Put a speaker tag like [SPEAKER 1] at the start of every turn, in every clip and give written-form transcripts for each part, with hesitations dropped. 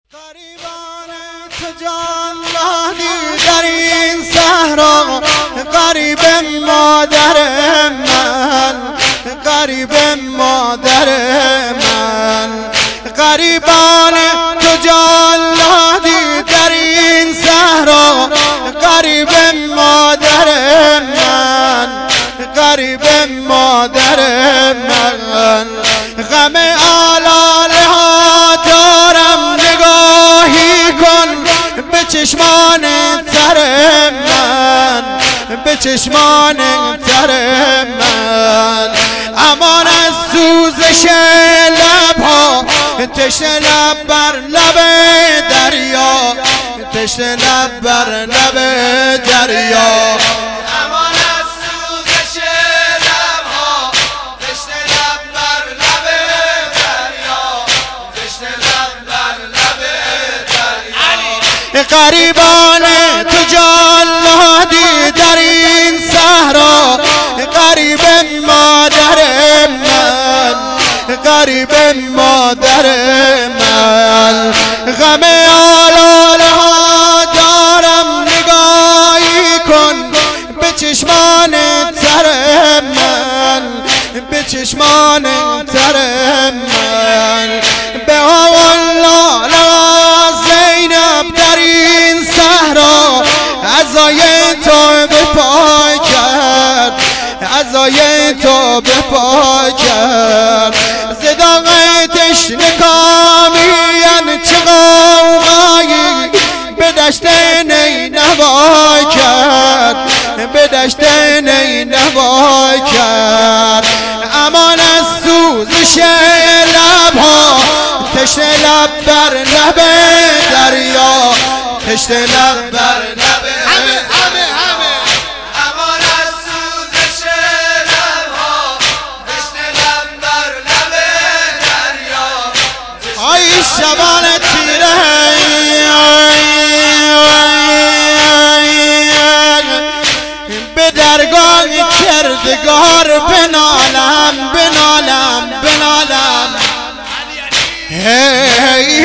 [SPEAKER 1] قریبان تو جان دادی در این صحرا، قریب مادر من، قریب مادر من. قریبان تو جان دادی در این صحرا، قریب مادر من، قریب مادر من. غم آلاله ها دارم، نگاهی کن به چشمان تر من، به چشمان تر من. امان از سوزش لبها، تشنه لب بر لب دریا، تشنه لب بر لب دریا. امان از سوزش لبها، تشنه لب بر لب دریا، تشنه لب بر لب دریا. قریبان تو جان دادی در این صحرا، قریب مادر من، قریب مادر من. غم آلاله ها دارم، نگاهی کن به چشمان تر من، به چشمان تر من. به والله زینب در این صحرا، عزای تو به پا کرد، عزای تو به پا کرد. زداغتش نکامین چه غوغایی به دشت نینوا کرد، به دشت نینوا کرد. امان از سوزش لبها، تشنه لب بر لب دریا، تشنه لب بر لب. امان از سوزش لبها، تشنه لب بر لب دریا. آی شبان تیره به درگاه کردگار بنالم، بنالم، بنالم. هی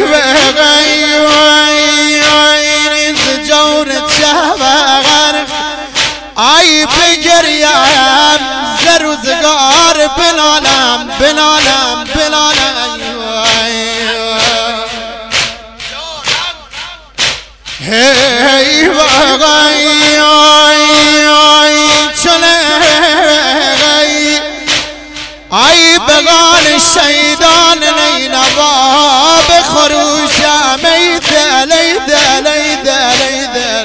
[SPEAKER 1] وی ز جور چهبر، آی بگریم ز روزگار بنالم، بنالم، بنالم. هی وی چنه آی بغال شیدان نینوا، به خروشم ای دل، ای دل، ای دل، ای دل.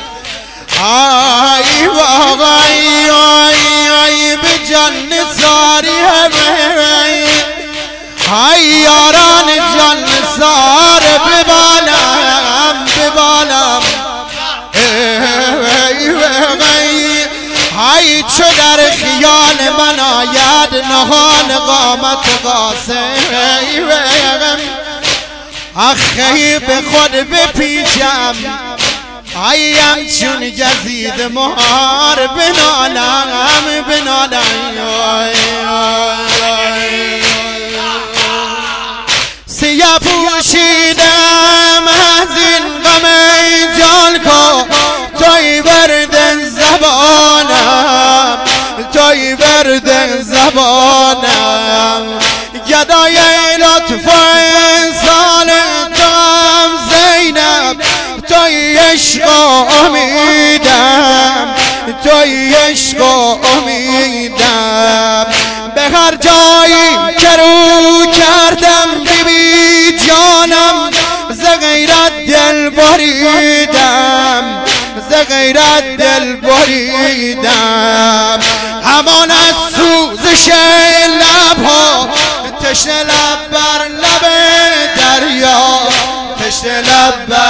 [SPEAKER 1] آی واقعی آی به جان ساری همه، آی یاران جان سار ببالم، ببالم. ای چو در خیال من آید نهان قامت قاسم، آخی به خود بپیچم، آیم چون یزید مهار بنالم، بنالم. سیاه پوشیدم از این غم جان کو، توی برد زبانم، توی برد زبانم. گدای لطف انسان توام زینب، توی عشق و امیدم، توی عشق و امیدم. به هر جایی که رو کردم بی جانم، ز غیرت دل بریدم، ز غیرت دل بریدم. همان از سوزش لبها، تشنه لب بر لب دریا، تشنه لب بر